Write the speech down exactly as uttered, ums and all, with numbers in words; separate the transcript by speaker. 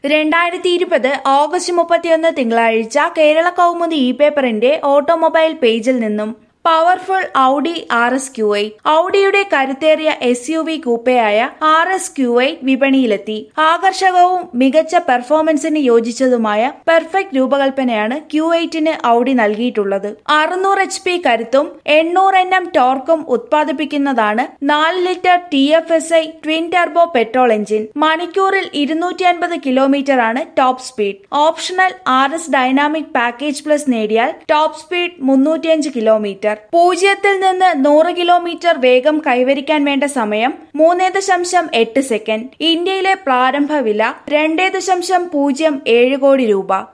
Speaker 1: രണ്ടായിരത്തി ഇരുപത് ഓഗസ്റ്റ് മുപ്പത്തിയൊന്ന് തിങ്കളാഴ്ച കേരള കൗമുദി ഇ പേപ്പറിന്റെ ഓട്ടോമൊബൈൽ പേജിൽ നിന്നും powerful Audi R S Q eight. ഔഡിയുടെ കരുത്തേറിയ എസ് യു വി കൂപ്പയായ ആർ എസ് ക്യൂ എയ്റ്റ് വിപണിയിലെത്തി. ആകർഷകവും മികച്ച പെർഫോമൻസിന് യോജിച്ചതുമായ പെർഫെക്റ്റ് രൂപകൽപ്പനയാണ് ക്യൂ എയ്റ്റിന് ഔഡി നൽകിയിട്ടുള്ളത്. അറുന്നൂറ് എച്ച് പി കരുത്തും എണ്ണൂറ് എൻ എം ടോർക്കും ഉത്പാദിപ്പിക്കുന്നതാണ് നാല് litre T F S I twin turbo petrol engine. മണിക്കൂറിൽ ഇരുന്നൂറ്റി അൻപത് കിലോമീറ്റർ ആണ് top speed. Optional R S dynamic package plus നേടിയാൽ ടോപ്പ് സ്പീഡ് മുന്നൂറ്റിയഞ്ച് കിലോമീറ്റർ. പൂജ്യത്തിൽ നിന്ന് നൂറ് കിലോമീറ്റർ വേഗം കൈവരിക്കാൻ വേണ്ട സമയം മൂന്ന് ദശാംശം എട്ട് സെക്കൻഡ്. ഇന്ത്യയിലെ പ്രാരംഭ വില രണ്ട് ദശാംശം പൂജ്യം ഏഴ് കോടി രൂപ.